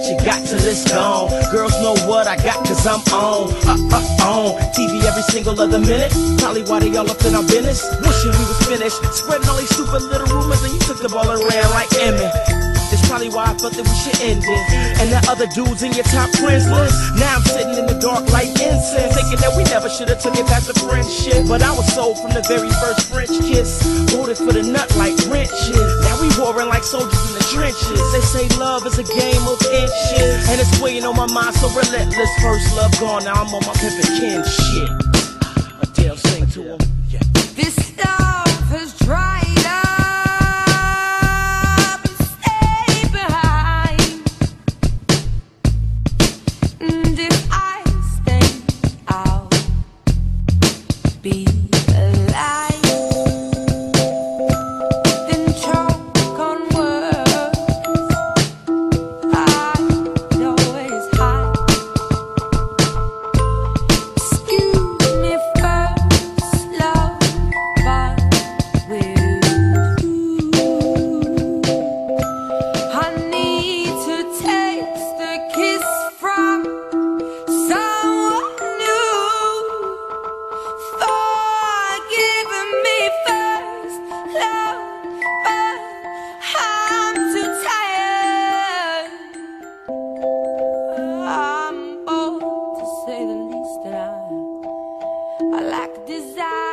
what you got till it's gone. Girls know what I got cause I'm on TV every single other minute. Probably why they all up in our business, wishing we was finished, spreading all these stupid little rumors, and you took the ball around like Emmett. It's probably why I thought that we should end it. And the other dudes in your top friends list, now I'm sitting in the dark like incense, thinking that we never should have took it past the friendship. But I was sold from the very first French kiss, voted for the nut like wrenches. Now we warring like soldiers in the trenches. They say love is a game of inches, and it's weighing on my mind so relentless. First love gone, now I'm on my pimpin' kin shit. Adele, sing to him. Yeah. This love has dried up. I lack desire.